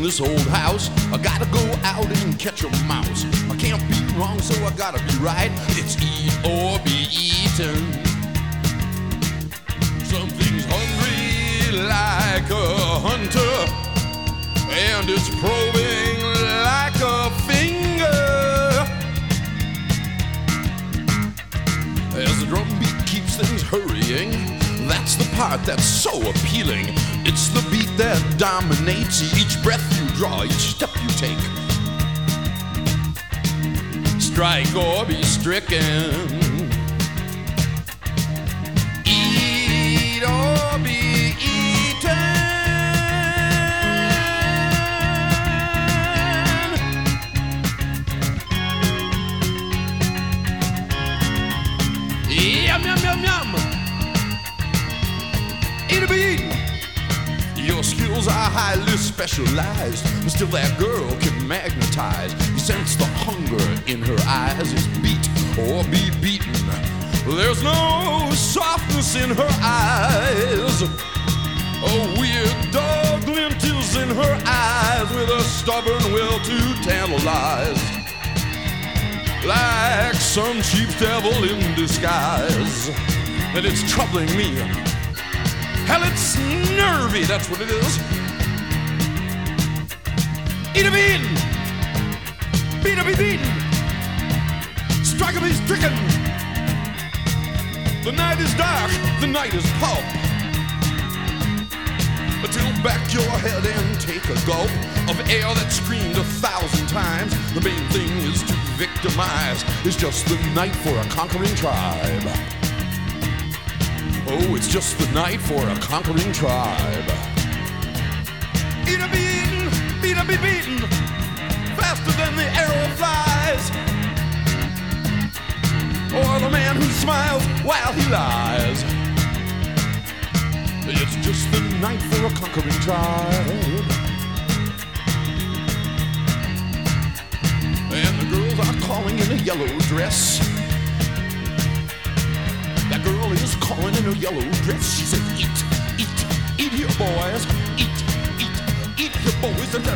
in this old house. I gotta go out and catch a mouse. I can't be wrong, so I gotta be right. It's eat or be eaten. Something's hungry like a hunter, and it's probing like a finger. As the drum beat keeps things hurrying, that's the part that's so appealing. It's the beat that dominates each breath you draw, each step you take. Strike or be stricken. Eat or be eaten. Yum, yum, yum, yum. Eat or be eaten. Your skills are highly specialized, but still that girl can magnetize. You sense the hunger in her eyes. It's beat or be beaten. There's no softness in her eyes. A weird dog glint is in her eyes, with a stubborn will to tantalize. Like some cheap devil in disguise. And it's troubling me. Hell, it's nervy, that's what it is. Eat or be eaten. Beat or be beaten. Strike or be stricken. The night is dark, the night is pulp. Tilt back your head and take a gulp of air that screamed 1,000 times. The main thing is to victimize. It's just the night for a conquering tribe. Oh, it's just the night for a conquering tribe. Eat or be eaten, beat or be beaten, faster than the arrow flies, or the man who smiles while he lies. It's just the night for a conquering tribe. And the girls are calling in a yellow dress. That girl is calling in a yellow dress. She says, eat, eat, eat here, boys. Eat, eat, eat here, boys. And then